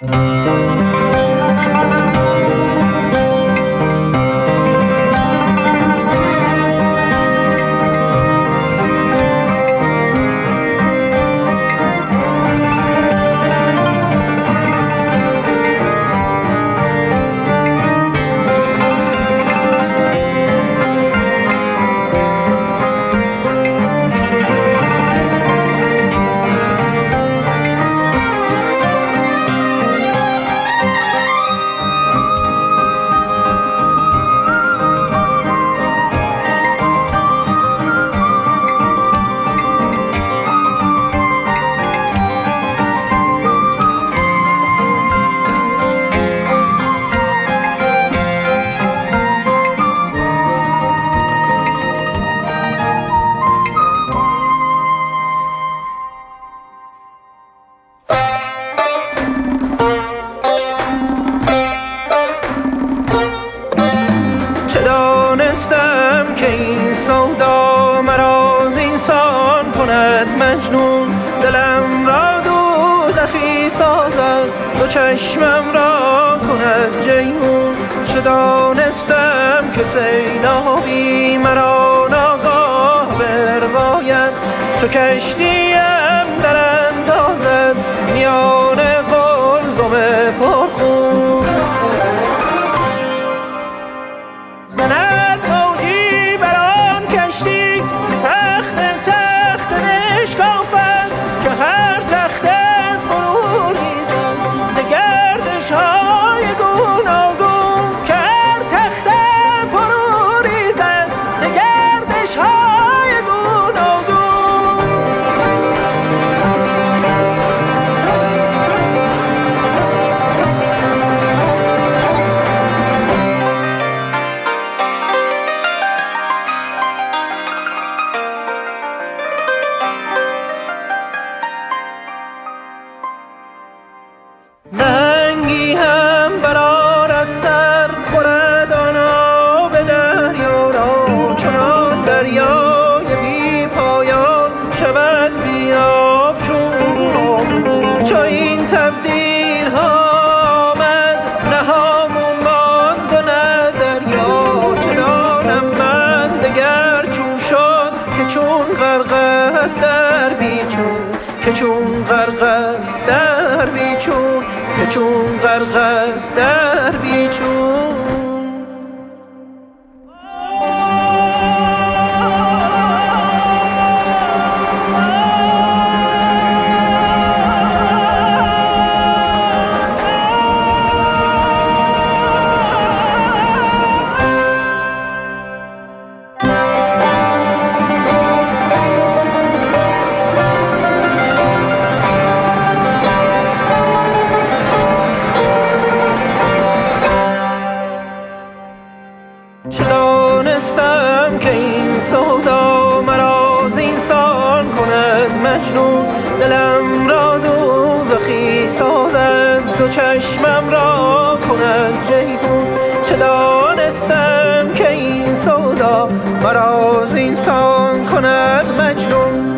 مجنون دلم را دوزخی سازد دو چشمم را کند جیحون چه دانستم که سیلابی مرا ناگاه برباید چو کشتیم در اندازد میان قلزم پرخون زند موجی بر آن کشتی که تخت بشکافد که هر تخته فرو ریزد ز گردش‌های گوناگون که هر تخته فرو ریزد ز گردش‌های گوناگون ننگی هم برآرد سر خورد آن آب دریا را چنان دریای بی پایان شود بی آب چون چو این تبدیل ها آمد نه هامون ماند و نه دریا چه دانم من دگر چون شد که چون غرق است در بیچون که چون غرق است در بیچون که چون غرق است در بیچون چه دانستم که این سودا مرا زینسان کند مجنون دلم را دوزخی سازد دو چشمم را کند جیحون چه دانستم که این سودا مرا زینسان کند مجنون